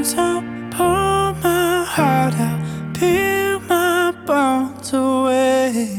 lungs out, pour my heart out, peel my bones away.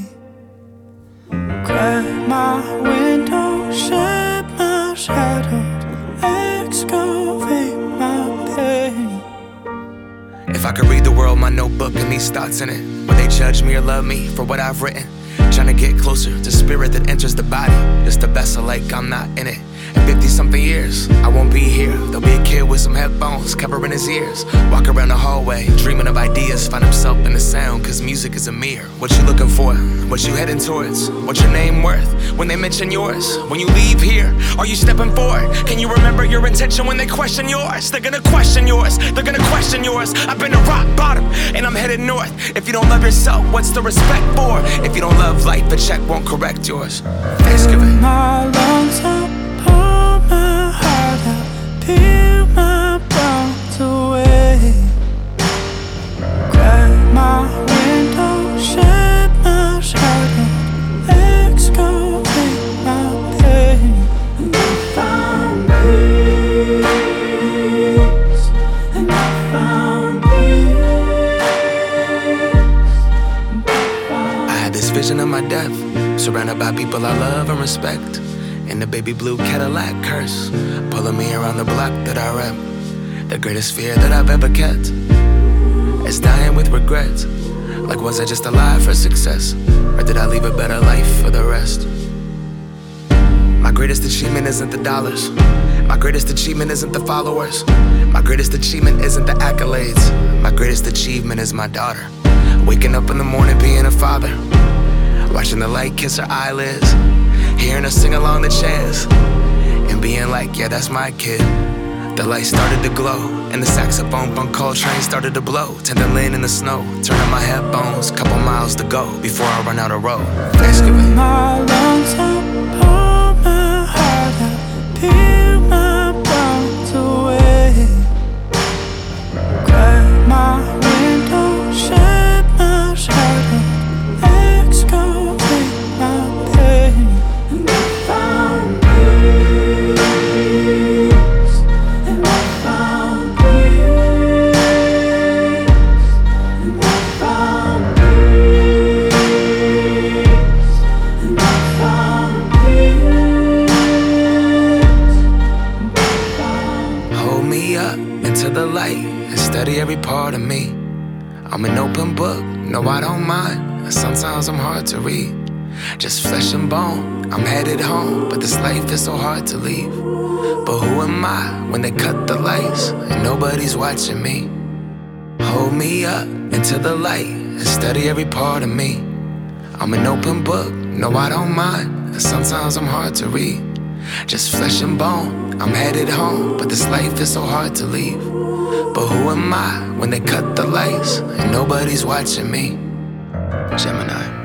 Crack my window, shed my shadows, excavate my pain. If I could read the world, my notebook and these thoughts in it, would they judge me or love me for what I've written? Trying to get closer to spirit that enters the body, just a vessel like I'm not in it. In 50-something years, I won't be here. There'll be a kid with some headphones covering his ears, walk around the hallway, dreaming of ideas, find himself in the sound, cause music is a mirror. What you looking for? What you heading towards? What's your name worth when they mention yours? When you leave here, are you stepping forward? Can you remember your intention when they question yours? They're gonna question yours, they're gonna question yours. I've been to rock bottom, and I'm headed north. If you don't love yourself, what's the respect for? If you don't love life, a check won't correct yours. Thanksgiving. My lungs out, pour my heart out, peel my bones away. Crack my window, shed my shadow, excavate my pain. And I found peace, and I found peace. I had this vision of my death, surrounded by people I love and respect, in the baby blue Cadillac curse, pulling me around the block that I rep. The greatest fear that I've ever kept is dying with regrets. Like, was I just alive for success, or did I leave a better life for the rest? My greatest achievement isn't the dollars. My greatest achievement isn't the followers. My greatest achievement isn't the accolades. My greatest achievement is my daughter. Waking up in the morning, being a father, watching the light kiss her eyelids, hearing her sing along the chants, and being like, yeah, that's my kid. The light started to glow, and the saxophone from Coltrane started to blow. Tender lean in the snow, turning my headphones, couple miles to go before I run out of road. Thanksgiving. My lungs out, pour my heart out, peel my bones away. Crack my window, shed my shadow, excavate my pain. And I found peace, and I found peace, and I found peace, and I found peace. Hold me up into the light and study every part of me. I'm an open book, no, I don't mind. Sometimes I'm hard to read, just flesh and bone. I'm headed home, but this life is so hard to leave. But who am I when they cut the lights and nobody's watching me? Hold me up into the light and study every part of me. I'm an open book, no, I don't mind. Sometimes I'm hard to read, just flesh and bone. I'm headed home, but this life is so hard to leave. But who am I when they cut the lights and nobody's watching me? Gemini.